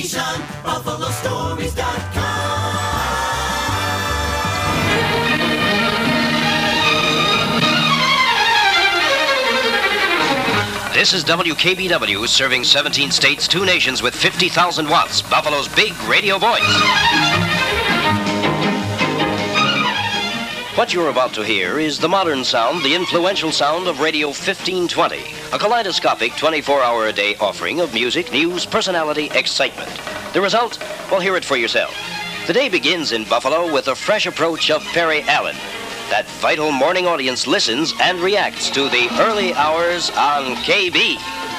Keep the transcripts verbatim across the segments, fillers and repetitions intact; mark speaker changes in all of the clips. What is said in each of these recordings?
Speaker 1: station, Buffalo Stories dot com.
Speaker 2: This is W K B W, serving seventeen states, two nations with fifty thousand watts, Buffalo's big radio voice. What you're about to hear is the modern sound, the influential sound of Radio fifteen twenty, a kaleidoscopic twenty-four hour a day offering of music, news, personality, excitement. The result? Well, hear it for yourself. The day begins in Buffalo with a fresh approach of Perry Allen. That vital morning audience listens and reacts to the early hours on K B.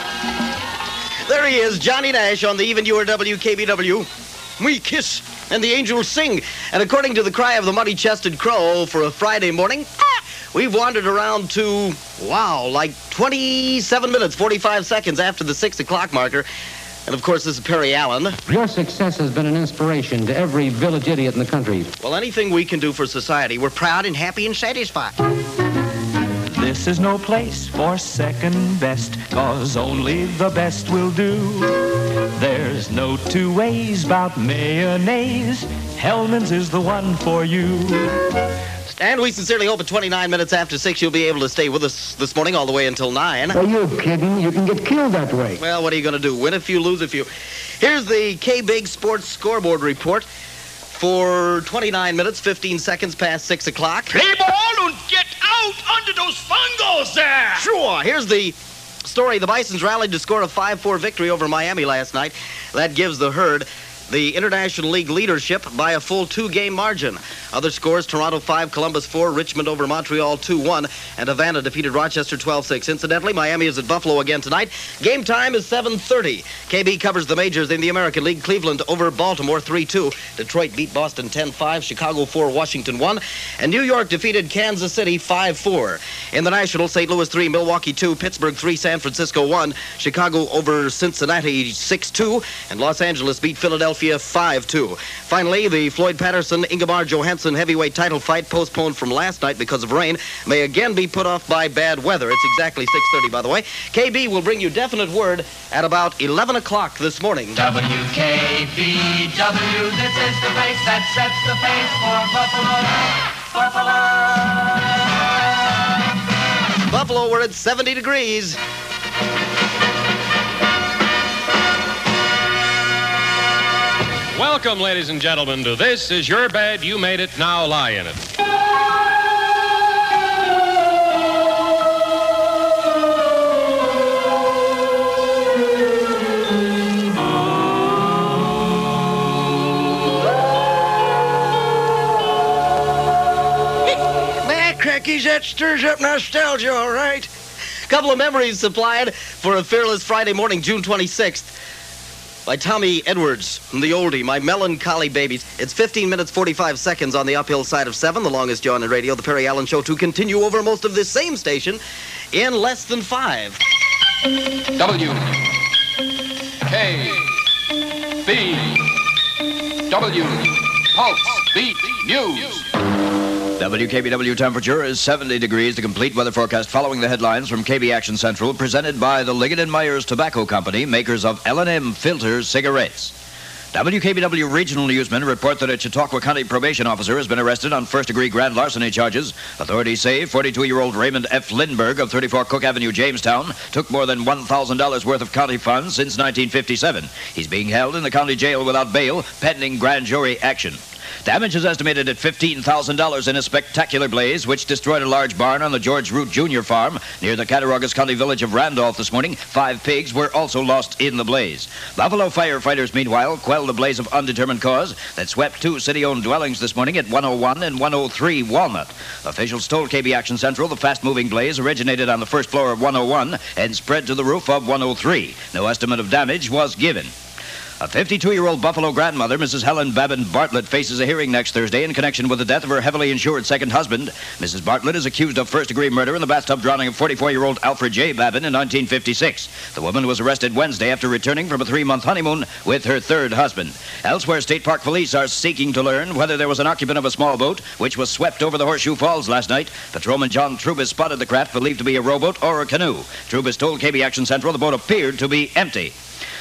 Speaker 3: There he is, Johnny Nash on the Even Your W K B W. We kiss and the angels sing. And according to the cry of the muddy-chested crow for a Friday morning, we've wandered around to, wow, like twenty-seven minutes, forty-five seconds after the six o'clock marker. And, of course, this is Perry Allen.
Speaker 4: Your success has been an inspiration to every village idiot in the country.
Speaker 3: Well, anything we can do for society, we're proud and happy and satisfied.
Speaker 5: This is no place for second best, 'cause only the best will do. There's no two ways about mayonnaise. Hellman's is the one for you.
Speaker 3: And we sincerely hope at twenty-nine minutes after six you'll be able to stay with us this morning all the way until nine.
Speaker 4: Are you kidding? You can get killed that way.
Speaker 3: Well, what are you going to do? Win a few, lose a few. Here's the K-Big Sports Scoreboard Report for twenty-nine minutes, fifteen seconds past six o'clock.
Speaker 6: Play ball and get out under those fungos there.
Speaker 3: Sure. Here's the story. The Bisons rallied to score a five four victory over Miami last night. That gives the Herd the International League leadership by a full two-game margin. Other scores, Toronto five, Columbus four, Richmond over Montreal two one, and Havana defeated Rochester twelve six. Incidentally, Miami is at Buffalo again tonight. Game time is seven thirty. K B covers the majors in the American League. Cleveland over Baltimore three two. Detroit beat Boston ten five. Chicago four, Washington one. And New York defeated Kansas City five four. In the National, Saint Louis three, Milwaukee two, Pittsburgh three, San Francisco one. Chicago over Cincinnati six two. And Los Angeles beat Philadelphia five two. Finally, the Floyd Patterson-Ingemar Johansson heavyweight title fight, postponed from last night because of rain, may again be put off by bad weather. It's exactly six thirty, by the way. K B will bring you definite word at about eleven o'clock this morning.
Speaker 1: W K B W, this is the race that sets the pace for Buffalo. Buffalo.
Speaker 3: Buffalo, we're at seventy degrees.
Speaker 7: Welcome, ladies and gentlemen, to This Is Your Bed, You Made It, Now Lie in It.
Speaker 3: Bah, crackies, that stirs up nostalgia, all right. Couple of memories supplied for a fearless Friday morning, June twenty-sixth. By Tommy Edwards from the oldie, My Melancholy Babies. It's fifteen minutes, forty-five seconds on the uphill side of seven, the longest yawn in radio, the Perry Allen Show, to continue over most of this same station in less than five.
Speaker 8: W K B W Pulse Beat News.
Speaker 2: W K B W temperature is seventy degrees. The complete weather forecast following the headlines from K B Action Central, presented by the Ligon and Myers Tobacco Company, makers of L and M filter cigarettes. W K B W regional newsmen report that a Chautauqua County probation officer has been arrested on first-degree grand larceny charges. Authorities say forty-two-year-old Raymond F. Lindbergh of thirty-four Cook Avenue, Jamestown, took more than one thousand dollars worth of county funds since nineteen fifty-seven. He's being held in the county jail without bail, pending grand jury action. Damage is estimated at fifteen thousand dollars in a spectacular blaze which destroyed a large barn on the George Root Junior Farm near the Cattaraugus County village of Randolph this morning. Five pigs were also lost in the blaze. Buffalo firefighters, meanwhile, quelled a blaze of undetermined cause that swept two city-owned dwellings this morning at one oh one and one oh three Walnut. Officials told K B Action Central the fast-moving blaze originated on the first floor of one oh one and spread to the roof of one oh three. No estimate of damage was given. A fifty-two-year-old Buffalo grandmother, Missus Helen Babin Bartlett, faces a hearing next Thursday in connection with the death of her heavily insured second husband. Missus Bartlett is accused of first-degree murder in the bathtub drowning of forty-four-year-old Alfred J. Babin in nineteen fifty-six. The woman was arrested Wednesday after returning from a three-month honeymoon with her third husband. Elsewhere, State Park Police are seeking to learn whether there was an occupant of a small boat which was swept over the Horseshoe Falls last night. Patrolman John Trubis spotted the craft believed to be a rowboat or a canoe. Trubis told K B Action Central the boat appeared to be empty.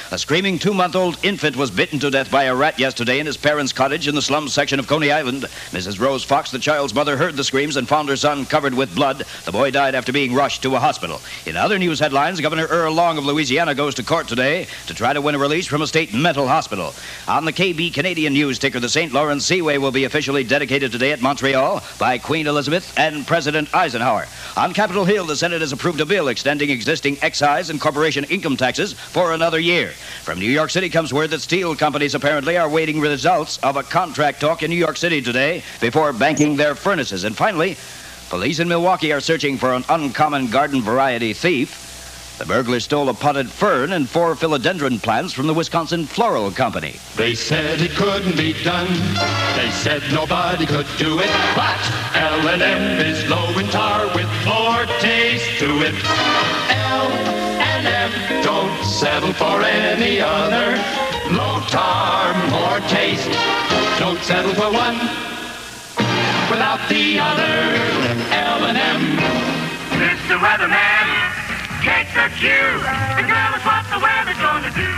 Speaker 2: A screaming two-month-old infant was bitten to death by a rat yesterday in his parents' cottage in the slums section of Coney Island. Missus Rose Fox, the child's mother, heard the screams and found her son covered with blood. The boy died after being rushed to a hospital. In other news headlines, Governor Earl Long of Louisiana goes to court today to try to win a release from a state mental hospital. On the K B Canadian News ticker, the Saint Lawrence Seaway will be officially dedicated today at Montreal by Queen Elizabeth and President Eisenhower. On Capitol Hill, the Senate has approved a bill extending existing excise and corporation income taxes for another year. From New York City comes word that steel companies apparently are waiting results of a contract talk in New York City today before banking their furnaces. And finally, police in Milwaukee are searching for an uncommon garden variety thief. The burglar stole a potted fern and four philodendron plants from the Wisconsin Floral Company.
Speaker 5: They said it couldn't be done. They said nobody could do it. But L and M is low in tar with more taste to it. L and M, don't settle for any other. Low tar, more taste. Don't settle for one without the other. L and M.
Speaker 6: Mister Weatherman, take the cue and tell us what the weather's gonna do.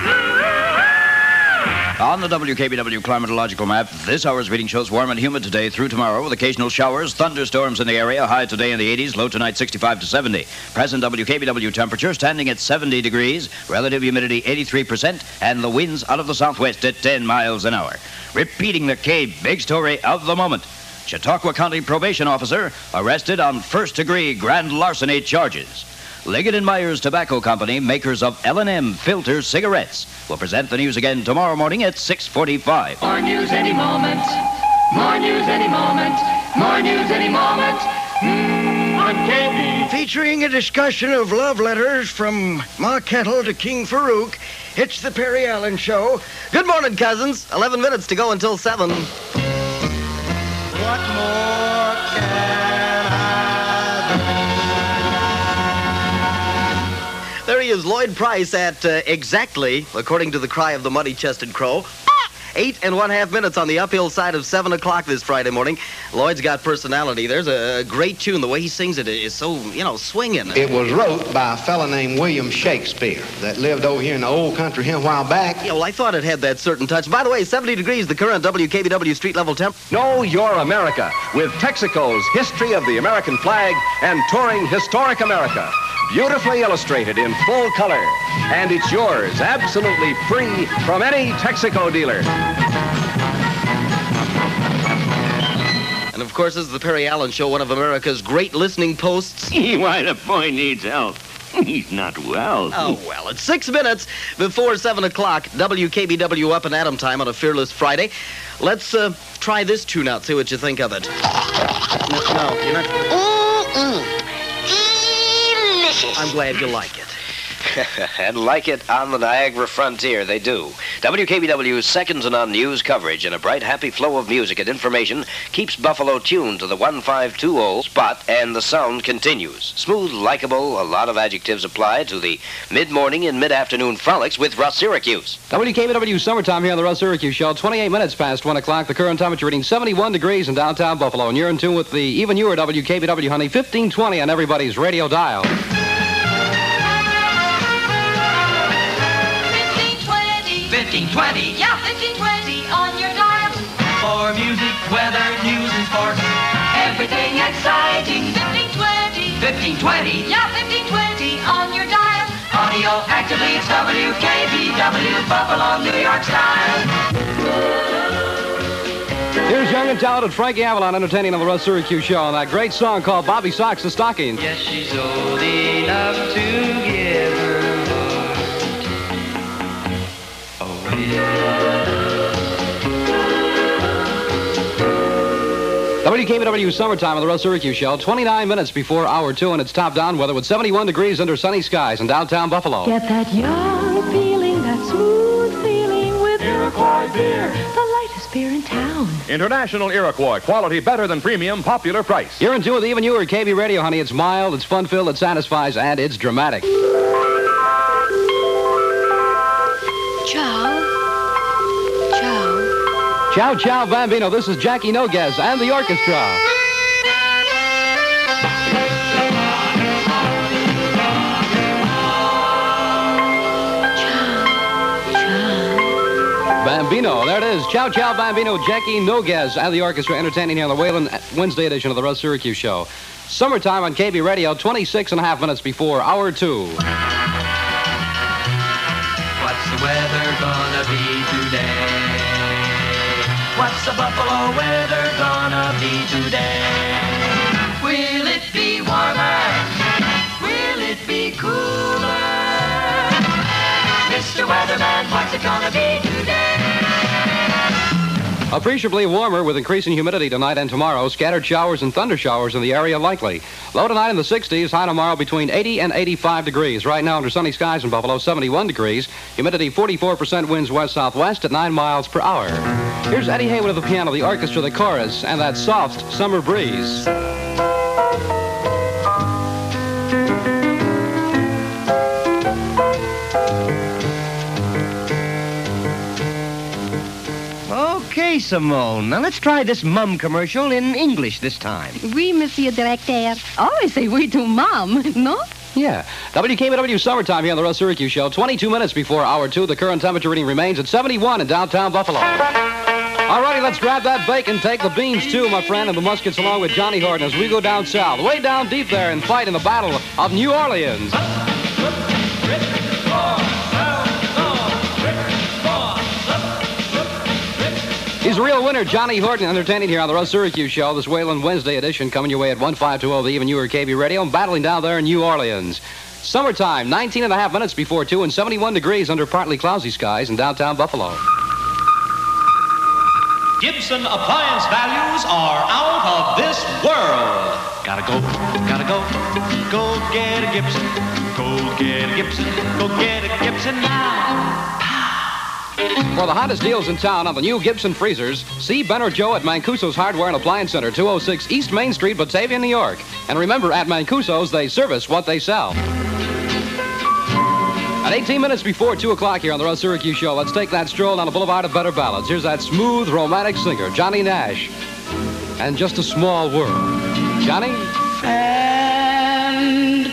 Speaker 2: On the W K B W climatological map, this hour's reading shows warm and humid today through tomorrow with occasional showers, thunderstorms in the area, high today in the eighties, low tonight sixty-five to seventy. Present W K B W temperature standing at seventy degrees, relative humidity eighty-three percent, and the winds out of the southwest at ten miles an hour. Repeating the K big story of the moment. Chautauqua County probation officer arrested on first-degree grand larceny charges. Liggett and Myers Tobacco Company, makers of L and M filter cigarettes, will present the news again tomorrow morning at six forty-five.
Speaker 1: More news any moment. More news any moment. More news any moment. Mm, on K B.
Speaker 9: Featuring a discussion of love letters from Ma Kettle to King Farouk, it's the Perry Allen Show.
Speaker 3: Good morning, cousins. Eleven minutes to go until seven.
Speaker 9: What more can I
Speaker 3: There he is, Lloyd Price, at uh, exactly, according to the cry of the muddy-chested crow, eight and one half minutes on the uphill side of seven o'clock this Friday morning. Lloyd's got personality. There's a great tune. The way he sings it is so, you know, swinging.
Speaker 10: It was wrote by a fella named William Shakespeare that lived over here in the old country here a while back.
Speaker 3: Yeah, well, I thought it had that certain touch. By the way, seventy degrees, the current W K B W street level temp.
Speaker 11: Know your America with Texaco's History of the American Flag and Touring Historic America. Beautifully illustrated in full color. And it's yours, absolutely free from any Texaco dealer.
Speaker 3: And, of course, this is the Perry Allen Show, one of America's great listening posts.
Speaker 12: Why, the boy needs help. He's not well.
Speaker 3: Oh, well, it's six minutes before seven o'clock. W K B W Up and Atom time on a Fearless Friday. Let's uh, try this tune out, see what you think of it. No, no you're not...
Speaker 13: Mm-mm. Delicious.
Speaker 3: I'm glad you like it.
Speaker 14: And like it on the Niagara frontier, they do. W K B W's second to none news coverage and a bright, happy flow of music and information keeps Buffalo tuned to the one five two zero spot, and the sound continues. Smooth, likable, a lot of adjectives applied to the mid-morning and mid-afternoon frolics with Russ Syracuse.
Speaker 4: W K B W Summertime here on the Russ Syracuse Show. twenty-eight minutes past one o'clock. The current temperature reading seventy-one degrees in downtown Buffalo. And you're in tune with the even newer W K B W, honey, fifteen twenty on everybody's radio dial.
Speaker 1: fifteen twenty. Yeah, fifteen twenty on your dial. For music, weather, news, and sports. Everything exciting. fifteen twenty. fifteen twenty. Yeah, fifteen twenty on your dial. Audio actively, it's W K B W, Buffalo, New York style.
Speaker 4: Here's young and talented Frankie Avalon entertaining on the Russ Syracuse Show on that great song called Bobby Sox the Stocking.
Speaker 1: Yes, she's old enough to give her
Speaker 4: W K B W Summertime on the Russ Syracuse Show. twenty-nine minutes before hour two, and it's top down weather with seventy-one degrees under sunny skies in downtown Buffalo.
Speaker 15: Get that young feeling, that smooth feeling with Iroquois beer, the lightest beer in town.
Speaker 7: International Iroquois, quality better than premium, popular price.
Speaker 4: You're in tune with even newer K B Radio, honey. It's mild, it's fun-filled, it satisfies, and it's dramatic.
Speaker 15: Ciao. Ciao.
Speaker 4: Ciao, ciao, Bambino. This is Jackie Noguez and the orchestra. Bambino. There it is. Ciao, ciao, Bambino. Jackie Noguez and the orchestra entertaining here on the Whalen Wednesday edition of the Russ Syracuse Show. Summertime on K B Radio, twenty-six and a half minutes before hour two.
Speaker 1: What's the weather gonna be today? What's the Buffalo weather gonna be today? Will it be warmer? Will it be cooler? Mister Weatherman, what's it gonna be today?
Speaker 4: Appreciably warmer with increasing humidity tonight and tomorrow. Scattered showers and thunder showers in the area likely. Low tonight in the sixties, high tomorrow between eighty and eighty-five degrees. Right now under sunny skies in Buffalo, seventy-one degrees. Humidity forty-four percent, winds west-southwest at nine miles per hour. Here's Eddie Haywood of the piano, the orchestra, the chorus, and that soft summer breeze.
Speaker 13: Okay, Simone. Now let's try this Mum commercial in English this time.
Speaker 16: Oui, Monsieur Directeur. Always say oui to Mom, no?
Speaker 4: Yeah. W K B W Summertime here on the Russ Syracuse Show. twenty-two minutes before hour two. The current temperature reading remains at seventy-one in downtown Buffalo. All righty, let's grab that bacon, take the beans too, my friend, and the muskets along with Johnny Horton as we go down south, way down deep there and fight in the Battle of New Orleans. He's a real winner, Johnny Horton, entertaining here on the Russ Syracuse Show. This Whalen Wednesday edition coming your way at one five two zero, the Even Newer K B Radio, and battling down there in New Orleans. Summertime, nineteen and a half minutes before two and seventy-one degrees under partly cloudy skies in downtown Buffalo.
Speaker 17: Gibson appliance values are out of this world. Gotta go, gotta go, go get a Gibson. Go get a Gibson, go get a Gibson now.
Speaker 4: For the hottest deals in town on the new Gibson freezers, see Ben or Joe at Mancuso's Hardware and Appliance Center, two oh six East Main Street, Batavia, New York. And remember, at Mancuso's, they service what they sell. At eighteen minutes before two o'clock here on the Russ Syracuse Show, let's take that stroll down the Boulevard of Better Ballads. Here's that smooth, romantic singer, Johnny Nash. And Just a Small World. Johnny?
Speaker 1: And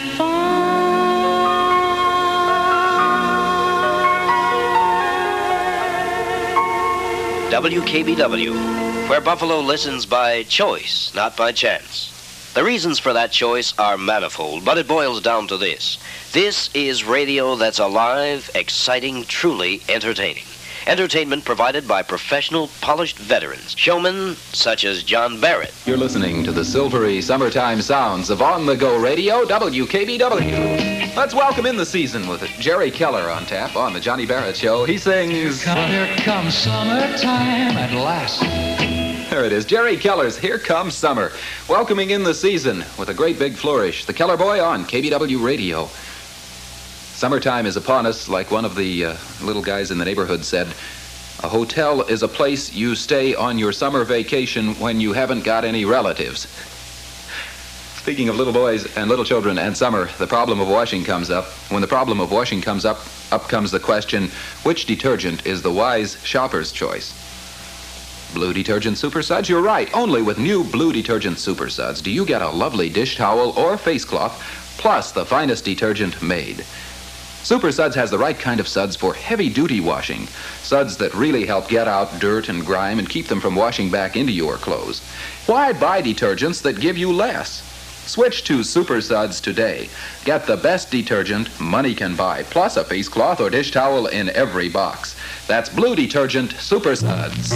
Speaker 14: W K B W, where Buffalo listens by choice, not by chance. The reasons for that choice are manifold, but it boils down to this. This is radio that's alive, exciting, truly entertaining. Entertainment provided by professional, polished veterans, showmen such as John Barrett.
Speaker 18: You're listening to the silvery summertime sounds of on-the-go radio, W K B W. Let's welcome in the season with Jerry Keller on tap on the Johnny Barrett Show. He sings...
Speaker 19: Here comes summertime at last.
Speaker 18: There it is, Jerry Keller's Here Comes Summer, welcoming in the season with a great big flourish. The Keller Boy on K B W Radio. Summertime is upon us, like one of the uh, little guys in the neighborhood said. A hotel is a place you stay on your summer vacation when you haven't got any relatives. Speaking of little boys and little children and summer, the problem of washing comes up. When the problem of washing comes up, up comes the question, which detergent is the wise shopper's choice? Blue Detergent Super Suds? You're right. Only with new Blue Detergent Super Suds do you get a lovely dish towel or face cloth, plus the finest detergent made. Super Suds has the right kind of suds for heavy-duty washing. Suds that really help get out dirt and grime and keep them from washing back into your clothes. Why buy detergents that give you less? Switch to Super Suds today. Get the best detergent money can buy, plus a face cloth or dish towel in every box. That's Blue Detergent Super Suds.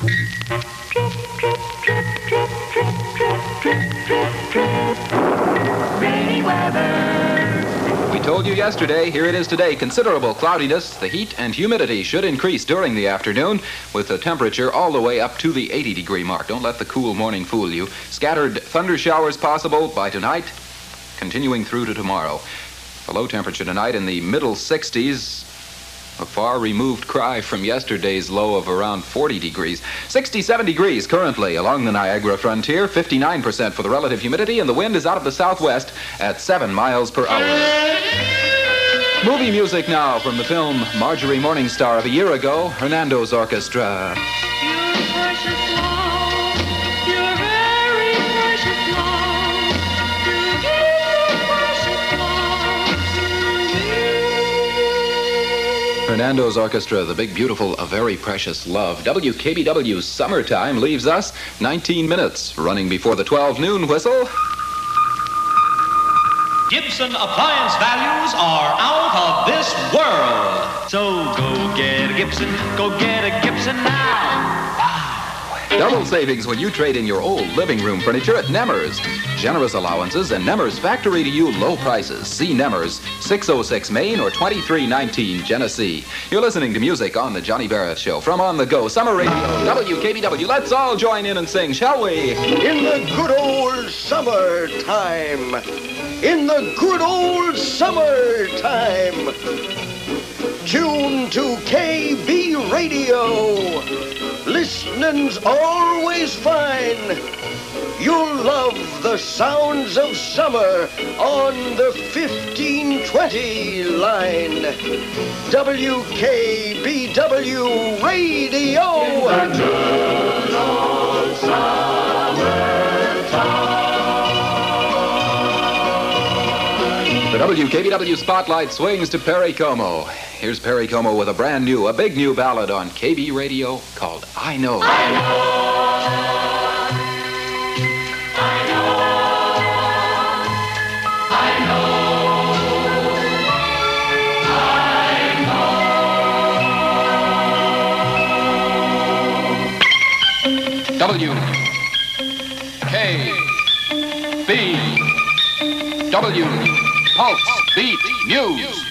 Speaker 1: rainy weather.
Speaker 18: We told you yesterday, here it is today. Considerable cloudiness. The heat and humidity should increase during the afternoon with the temperature all the way up to the eighty degree mark. Don't let the cool morning fool you. Scattered thunder showers possible by tonight, continuing through to tomorrow. The low temperature tonight in the middle sixties. A far removed cry from yesterday's low of around forty degrees. sixty-seven degrees currently along the Niagara frontier. fifty-nine percent for the relative humidity, and the wind is out of the southwest at seven miles per hour. Movie music now from the film Marjorie Morningstar of a year ago, Hernando's Orchestra. Fernando's orchestra, the big, beautiful, A Very Precious Love. W K B W's Summertime leaves us nineteen minutes, running before the twelve noon whistle.
Speaker 17: Gibson appliance values are out of this world. So go get a Gibson, go get a Gibson now.
Speaker 18: Double savings when you trade in your old living room furniture at Nemmers. Generous allowances and Nemmers factory to you low prices. See Nemmers, six oh six Main or twenty-three nineteen Genesee. You're listening to music on the Johnny Barrett Show from On the Go Summer Radio, W K B W. Let's all join in and sing, shall we?
Speaker 9: In the good old summertime. In the good old summertime. Tune to K B Radio. Listening's always fine. You'll love the sounds of summer on the fifteen twenty line. W K B W Radio.
Speaker 6: In the good old summertime.
Speaker 18: The W K B W Spotlight swings to Perry Como. Here's Perry Como with a brand new, a big new ballad on K B Radio called I Know.
Speaker 6: I know.
Speaker 8: W K B W Pulse Beat News.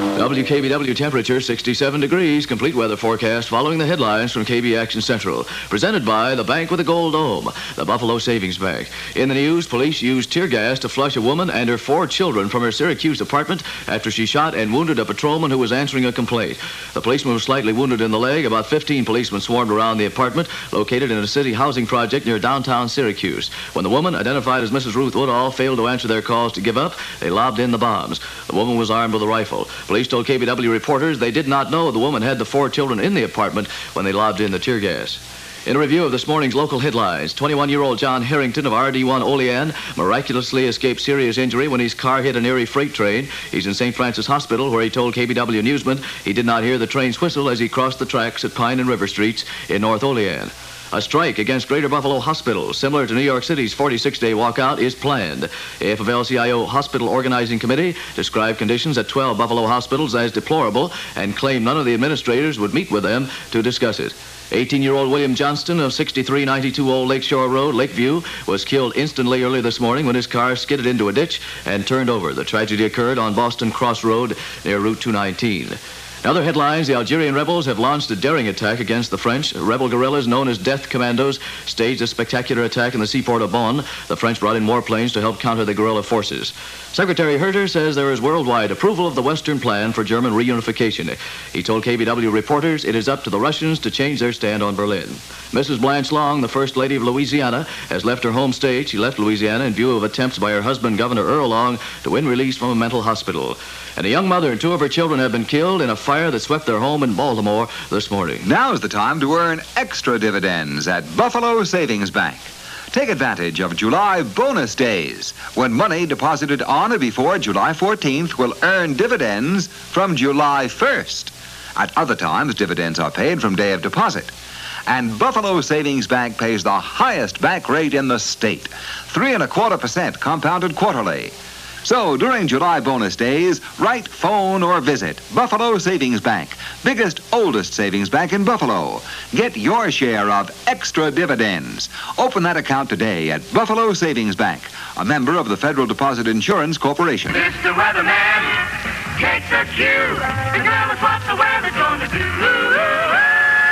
Speaker 2: W K B W temperature sixty-seven degrees. Complete weather forecast following the headlines from K B Action Central. Presented by the Bank with a Gold Dome, the Buffalo Savings Bank. In the news, police used tear gas to flush a woman and her four children from her Syracuse apartment after she shot and wounded a patrolman who was answering a complaint. The policeman was slightly wounded in the leg. About fifteen policemen swarmed around the apartment located in a city housing project near downtown Syracuse. When the woman, identified as Missus Ruth Woodall, failed to answer their calls to give up, they lobbed in the bombs. The woman was armed with a rifle. Police told K B W reporters they did not know the woman had the four children in the apartment when they lobbed in the tear gas. In a review of this morning's local headlines, twenty-one-year-old John Harrington of R D one Olean miraculously escaped serious injury when his car hit an Erie freight train. He's in Saint Francis Hospital, where he told K B W Newsman he did not hear the train's whistle as he crossed the tracks at Pine and River Streets in North Olean. A strike against Greater Buffalo Hospital, similar to New York City's forty-six day walkout, is planned. A F of L C I O Hospital Organizing Committee described conditions at twelve Buffalo hospitals as deplorable and claimed none of the administrators would meet with them to discuss it. eighteen-year-old William Johnston of sixty-three ninety-two Old Lakeshore Road, Lakeview, was killed instantly early this morning when his car skidded into a ditch and turned over. The tragedy occurred on Boston Cross Road near Route two nineteen. In other headlines, the Algerian rebels have launched a daring attack against the French. Rebel guerrillas known as Death Commandos staged a spectacular attack in the seaport of Bonn. The French brought in warplanes to help counter the guerrilla forces. Secretary Herter says there is worldwide approval of the Western plan for German reunification. He told K B W reporters it is up to the Russians to change their stand on Berlin. Missus Blanche Long, the First Lady of Louisiana, has left her home state. She left Louisiana in view of attempts by her husband, Governor Earl Long, to win release from a mental hospital. And a young mother and two of her children have been killed in a fire that swept their home in Baltimore this morning.
Speaker 20: Now's the time to earn extra dividends at Buffalo Savings Bank. Take advantage of July bonus days, when money deposited on or before July fourteenth will earn dividends from July first. At other times, dividends are paid from day of deposit. And Buffalo Savings Bank pays the highest bank rate in the state, three and a quarter percent compounded quarterly. So during July bonus days, write, phone, or visit Buffalo Savings Bank, biggest, oldest savings bank in Buffalo. Get your share of extra dividends. Open that account today at Buffalo Savings Bank, a member of the Federal Deposit Insurance Corporation.
Speaker 6: Mister Weatherman, take the cue and tell us what the weather's going to do.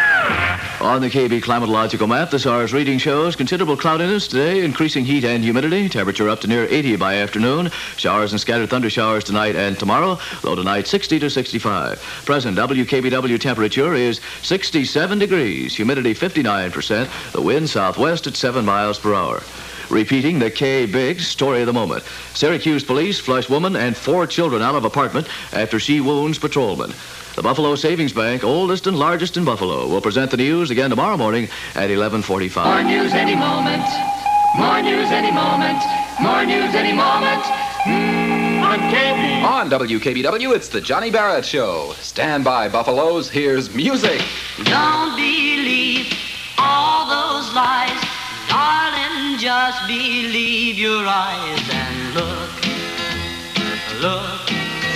Speaker 2: On the K B climatological map, this hour's reading shows considerable cloudiness today, increasing heat and humidity. Temperature up to near eighty by afternoon. Showers and scattered thunder showers tonight and tomorrow. Low tonight sixty to sixty-five. Present W K B W temperature is sixty-seven degrees. Humidity fifty-nine percent. The wind southwest at seven miles per hour. Repeating the K-Big story of the moment. Syracuse police flush woman and four children out of apartment after she wounds patrolman. The Buffalo Savings Bank, oldest and largest in Buffalo, will present the news again tomorrow morning at eleven forty-five.
Speaker 1: More news any moment. More news any moment. More news any moment.
Speaker 6: On K B.
Speaker 18: On W K B W, it's the Johnny Barrett Show. Stand by, Buffaloes. Here's music.
Speaker 1: Don't believe all those lies, darling, just believe your eyes and look, look.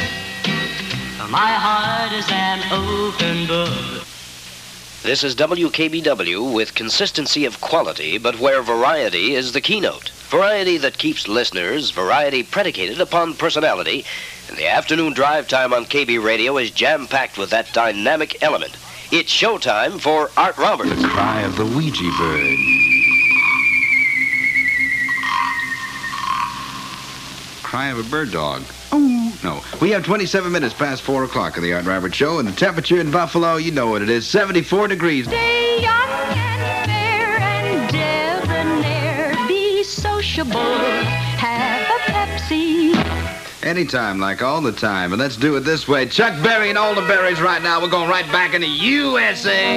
Speaker 1: My heart is an open book.
Speaker 14: This is W K B W with consistency of quality, but where variety is the keynote. Variety that keeps listeners, variety predicated upon personality, and the afternoon drive time on K B Radio is jam-packed with that dynamic element. It's showtime for Art Roberts.
Speaker 20: The cry of the Ouija bird. Cry of a bird dog. Oh, no. We have twenty-seven minutes past four o'clock on the Art Roberts Show, and the temperature in Buffalo, you know what it is, seventy-four degrees.
Speaker 15: Stay young and fair and debonair. Be sociable. Have a Pepsi.
Speaker 20: Anytime, like all the time. And let's do it this way. Chuck Berry and all the berries right now. We're going right back in the U S A.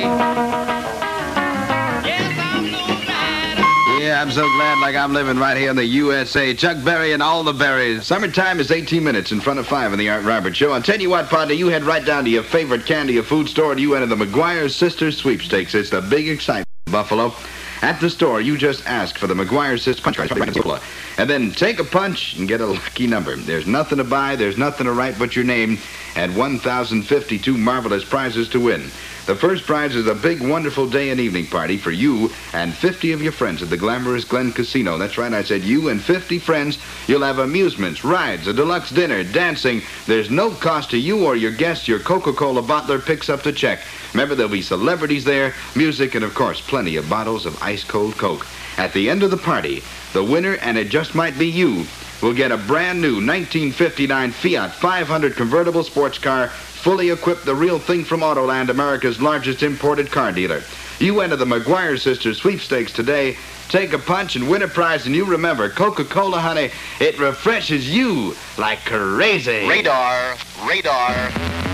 Speaker 20: Yeah, I'm so glad like I'm living right here in the U S A. Chuck Berry and all the berries. Summertime is eighteen minutes in front of five on the Art Roberts Show. I'll tell you what, partner, you head right down to your favorite candy or food store and you enter the McGuire Sisters Sweepstakes. It's the big excitement in Buffalo. At the store, you just ask for the McGuire Sisters punch card. And then take a punch and get a lucky number. There's nothing to buy, there's nothing to write but your name, and one thousand fifty-two marvelous prizes to win. The first prize is a big, wonderful day and evening party for you and fifty of your friends at the glamorous Glen Casino. That's right, I said you and fifty friends. You'll have amusements, rides, a deluxe dinner, dancing. There's no cost to you or your guests. Your Coca-Cola bottler picks up the check. Remember, there'll be celebrities there, music, and, of course, plenty of bottles of ice-cold Coke. At the end of the party, the winner, and it just might be you, will get a brand-new nineteen fifty-nine Fiat five hundred convertible sports car, fully equipped, the real thing from Autoland, America's largest imported car dealer. You enter the McGuire Sisters Sweepstakes today, take a punch and win a prize, and you remember, Coca-Cola, honey, it refreshes you like crazy.
Speaker 3: Radar, radar.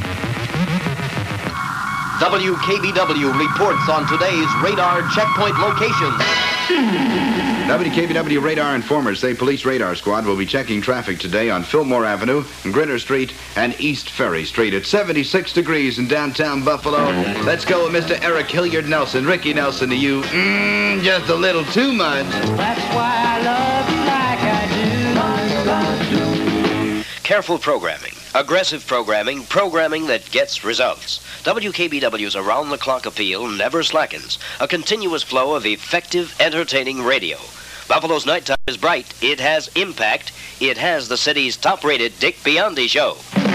Speaker 3: W K B W reports on today's radar checkpoint locations.
Speaker 20: W K B W radar informers say police radar squad will be checking traffic today on Fillmore Avenue, Grinner Street, and East Ferry Street. It's seventy-six degrees in downtown Buffalo. Let's go with Mister Eric Hilliard Nelson. Ricky Nelson to you. Mmm, just a little too much.
Speaker 1: That's why I love you like I do.
Speaker 14: Careful programming, aggressive programming, programming that gets results. W K B W's around-the-clock appeal never slackens. A continuous flow of effective, entertaining radio. Buffalo's nighttime is bright. It has impact. It has the city's top-rated Dick Biondi show.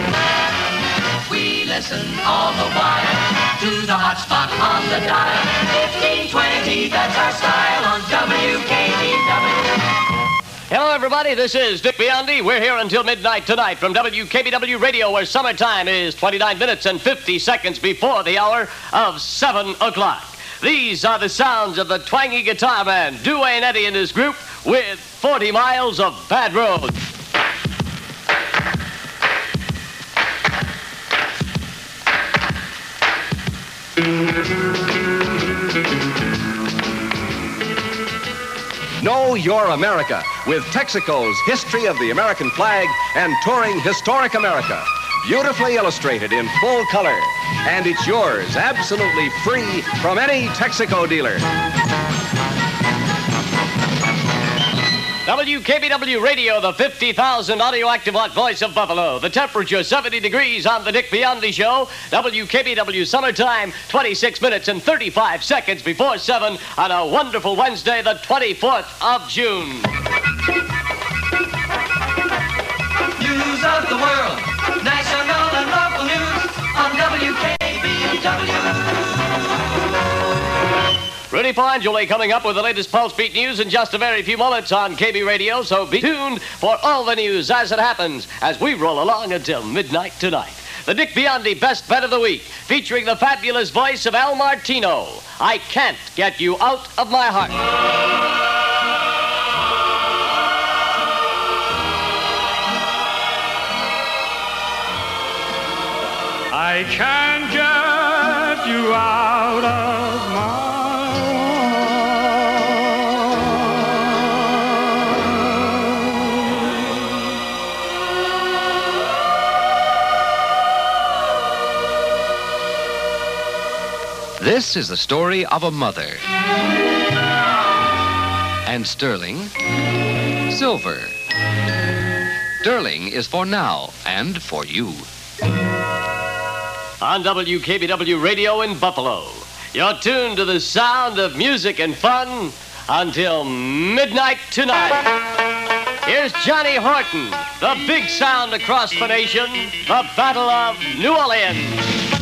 Speaker 1: We listen all the while to the hot spot on the dial. fifteen twenty, that's our style on W K B W.
Speaker 21: Hello, everybody. This is Dick Biondi. We're here until midnight tonight from W K B W Radio, where summertime is twenty-nine minutes and fifty seconds before the hour of seven o'clock. These are the sounds of the twangy guitar man, Duane Eddy and his group, with forty miles of bad road.
Speaker 11: Know Your America with Texaco's History of the American Flag and Touring Historic America. Beautifully illustrated in full color. And it's yours absolutely free from any Texaco dealer.
Speaker 21: W K B W Radio, the fifty thousand audioactive watt voice of Buffalo. The temperature seventy degrees on the Dick Biondi show. W K B W summertime, twenty-six minutes and thirty-five seconds before seven on a wonderful Wednesday, the twenty-fourth of June.
Speaker 1: News of the world, national and local news on W K B W.
Speaker 21: Rudy Poangeli coming up with the latest Pulse Beat news in just a very few moments on K B Radio, so be tuned for all the news as it happens as we roll along until midnight tonight. The Dick Biondi Best Bet of the Week, featuring the fabulous voice of Al Martino. I Can't Get You Out of My Heart.
Speaker 6: I can't get you out of my
Speaker 5: This is the story of a mother. And sterling, silver. Sterling is for now and for you.
Speaker 21: On W K B W Radio in Buffalo, you're tuned to the sound of music and fun until midnight tonight. Here's Johnny Horton, the big sound across the nation, the Battle of New Orleans.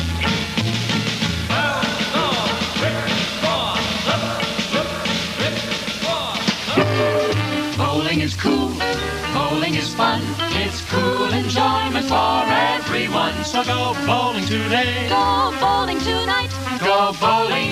Speaker 1: Bowling is cool, bowling is fun. It's cool enjoyment for everyone. So go bowling today.
Speaker 15: Go bowling tonight.
Speaker 1: Go bowling.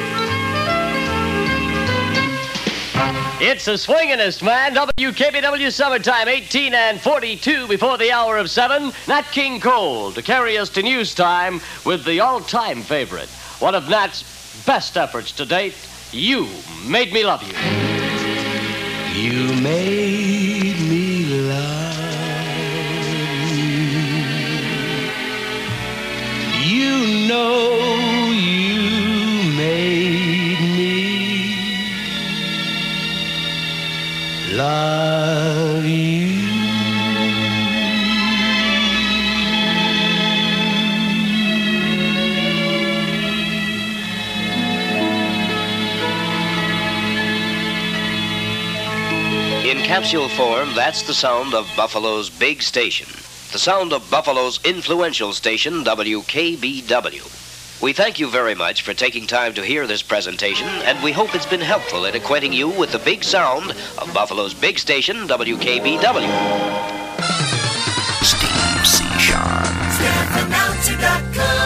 Speaker 21: It's the swingin'est, man. W K B W Summertime, eighteen and forty-two before the hour of seven. Nat King Cole to carry us to news time with the all-time favorite. One of Nat's best efforts to date, You Made Me Love You.
Speaker 22: You made me love you. You know you made me love you.
Speaker 14: In capsule form, that's the sound of Buffalo's big station. The sound of Buffalo's influential station, W K B W. We thank you very much for taking time to hear this presentation, and we hope it's been helpful in acquainting you with the big sound of Buffalo's big station, W K B W.
Speaker 23: Steve C. Sean.